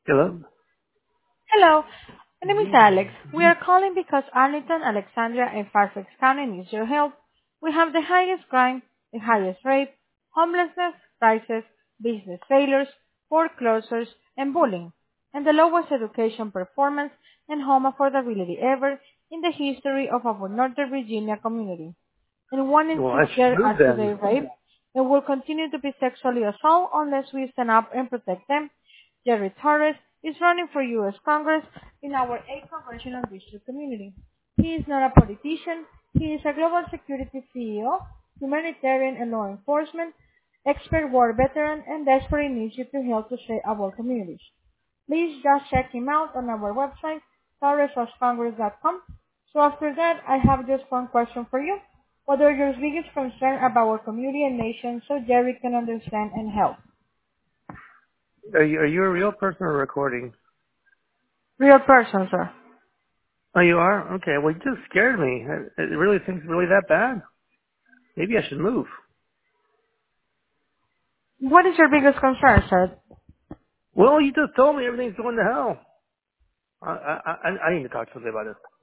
Hello? Hello, my name is Alex. We are calling because Arlington, Alexandria, and Fairfax County needs your help. We have the highest crime, the highest rape, homelessness, crisis, business failures, foreclosures, and bullying, and the lowest education performance and home affordability ever in the history of our Northern Virginia community. And 1 in Well, I 6 should girls move are then. today raped and will continue to be sexually assaulted unless we stand up and protect them. Jerry Torres is running for U.S. Congress in our 8th Congressional District community. He is not a politician. He is a global security CEO, humanitarian and law enforcement, expert war veteran, and desperately needs you to help to save our communities. Please just check him out on our website, torres-congress.com. So after that, I have just one question for you. What are your biggest concern about our community and nation so Jerry can understand and help? Are you a real person or recording? Real person, sir. Oh, you are? Okay. Well, you just scared me. It really things really that bad? Maybe I should move. What is your biggest concern, sir? Well, you just told me everything's going to hell. I need to talk to somebody about this.